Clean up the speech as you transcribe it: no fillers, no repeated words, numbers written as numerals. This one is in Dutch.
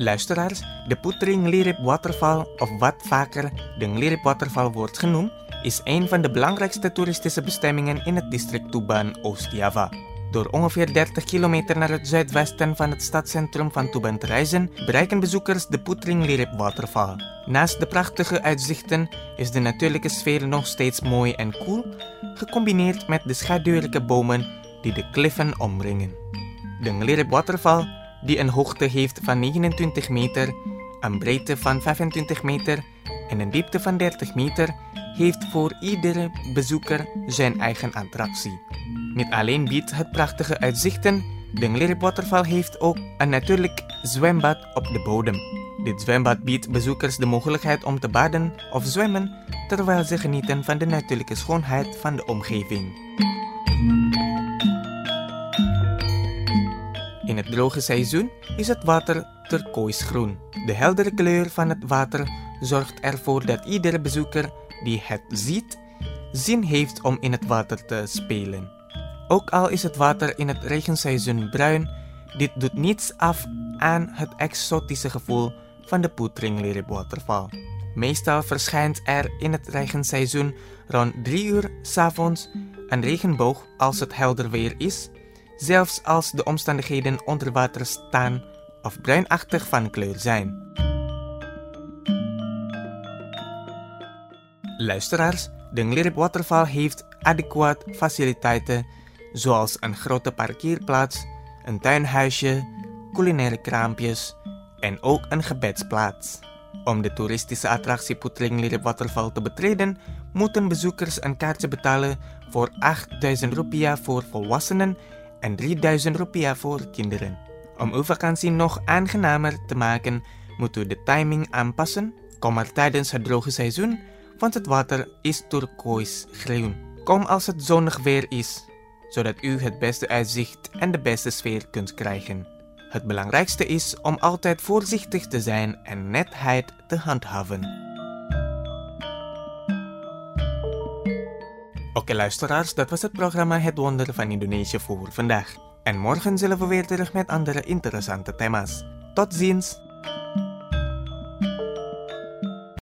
Luisteraars, de Putring Lirip Waterval, of wat vaker de Lirip Waterval wordt genoemd, is een van de belangrijkste toeristische bestemmingen in het district Tuban, Oost-Java. Door ongeveer 30 kilometer naar het zuidwesten van het stadscentrum van Tuban te reizen, bereiken bezoekers de Putring Lirip Waterval. Naast de prachtige uitzichten is de natuurlijke sfeer nog steeds mooi en koel, gecombineerd met de schaduwrijke bomen die de kliffen omringen. De Lirip Waterval, die een hoogte heeft van 29 meter, een breedte van 25 meter en een diepte van 30 meter, heeft voor iedere bezoeker zijn eigen attractie. Niet alleen biedt het prachtige uitzichten, de Lirip Waterval heeft ook een natuurlijk zwembad op de bodem. Dit zwembad biedt bezoekers de mogelijkheid om te baden of zwemmen, terwijl ze genieten van de natuurlijke schoonheid van de omgeving. In het droge seizoen is het water turkooisgroen. De heldere kleur van het water zorgt ervoor dat iedere bezoeker die het ziet, zin heeft om in het water te spelen. Ook al is het water in het regenseizoen bruin, dit doet niets af aan het exotische gevoel van de Putring Lirip Waterval. Meestal verschijnt er in het regenseizoen rond 3 uur 's avonds een regenboog als het helder weer is, zelfs als de omstandigheden onder water staan of bruinachtig van kleur zijn. Luisteraars, de Lirip Waterval heeft adequaat faciliteiten zoals een grote parkeerplaats, een tuinhuisje, culinaire kraampjes en ook een gebedsplaats. Om de toeristische attractie Putring Lirip Waterval te betreden, moeten bezoekers een kaartje betalen voor 8.000 rupiah voor volwassenen en 3.000 rupiah voor kinderen. Om uw vakantie nog aangenamer te maken, moet u de timing aanpassen. Kom maar tijdens het droge seizoen, want het water is turkooisgroen. Kom als het zonnig weer is, zodat u het beste uitzicht en de beste sfeer kunt krijgen. Het belangrijkste is om altijd voorzichtig te zijn en netheid te handhaven. Oké luisteraars, dat was het programma Het Wonder van Indonesië voor vandaag. En morgen zullen we weer terug met andere interessante thema's. Tot ziens!